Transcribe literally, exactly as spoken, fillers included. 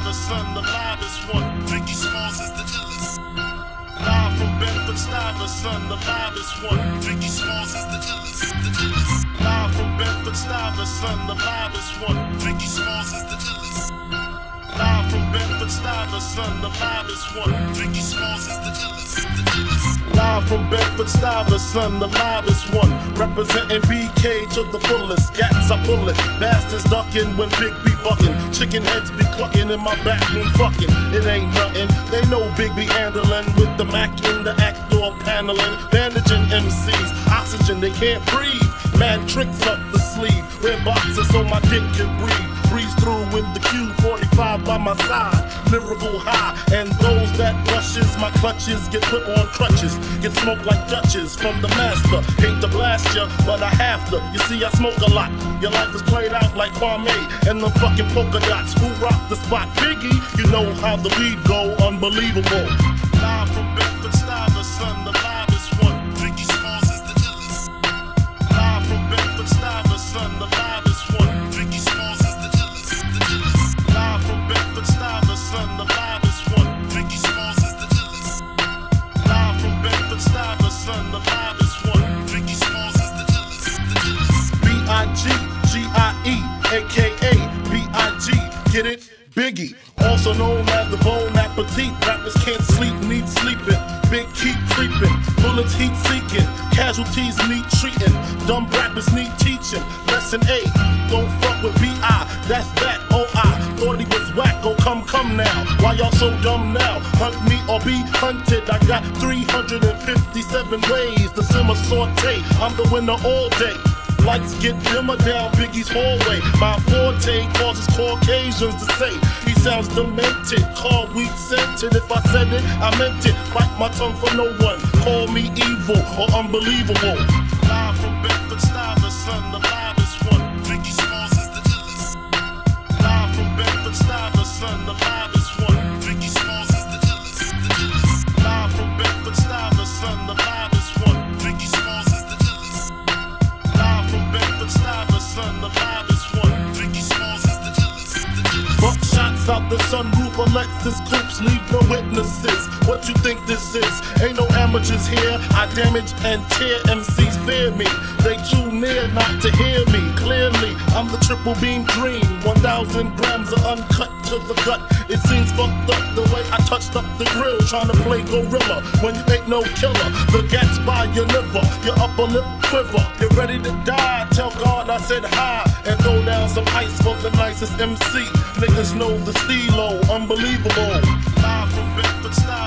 Stuyvesant, the livest one. Biggie Smalls is the illest. Live from Bedford Stuyvesant, the livest one. Biggie Smalls is the illest, the illest. Live from Bedford Stuyvesant, the livest one. Biggie Smalls is the illest. Live from Bedford Stuyvesant, the livest one. Biggie Smalls is the illest, the illest. Live from Bedford Stuyvesant, the livest one. Representing B K to the fullest. Gats I pull it, bastards ducking when Big B bucking. Chicken heads be clucking in my back, me fucking. It ain't nothing. They know Big B handling with the Mac in the actor paneling. Bandaging M Cs, oxygen they can't breathe. Mad tricks up the sleeve. Wear boxes so my dick can breathe. Breeze through with the Q forty-five by my side. Lyrical high, and those that rushes my clutches get put on crutches. Get smoked like Dutches from the master. Hate to blast ya, but I have to. You see, I smoke a lot. Your life is played out like Kwame and the fucking polka dots. Who rock the spot? Biggie, you know how the weed go. Unbelievable. Live from Bedford Stuyvesant, the livest one. Biggie Smalls is the illest. Live from Bedford Stuyvesant, the livest one. Biggie Smalls is the illest, the illest. Live from Bedford Stuyvesant, the livest one. Biggie Smalls is the illest. Live from Bedford Stuyvesant, the livest one. Biggie Smalls is the illest, the illest. B I G G I E, aka B I G, get it? Biggie, also known as the Bon Appetit. Rappers can't sleep, need sleeping. Big keep creeping, bullets heat seeking. Casualties need treating. Dumb rappers need teaching. Lesson A, don't fuck with B I. That's that, oh I thought he was whack. Oh come, come now. Why y'all so dumb now? Hunt me or be hunted. I got three hundred fifty-seven ways to simmer saute. I'm the winner all day. Lights get dimmer down Biggie's hallway. My forte causes Caucasians to say he sounds demented. Call weak scented. If I said it, I meant it. Bite my tongue for no one. Call me evil or unbelievable. Live from Bedford Stuyvesant, the livest one. Biggie Smalls is the illest. Live from Bedford Stuyvesant, the livest one. Biggie Smalls is the illest, the illest. Live from Bedford Stuyvesant, the livest one. Biggie Smalls is the illest. Live from Bedford Stuyvesant, the livest one. Biggie Smalls is the illest, the illest. Buck shots out the sunroof of Lexus coupes, leave no witnesses. What you think this is? Ain't no amateurs here. I damage and tear M Cs, fear me. They too near not to hear me clearly. I'm the triple beam dream. one thousand grams of uncut to the gut. It seems fucked up the way I touched up the grill, trying to play gorilla when you ain't no killer. The gats by your liver, your upper lip quiver. You're ready to die. Tell God I said hi and throw down some ice for the nicest M C. Niggas know the stilo, unbelievable. Live from Bedford Stuyvesant.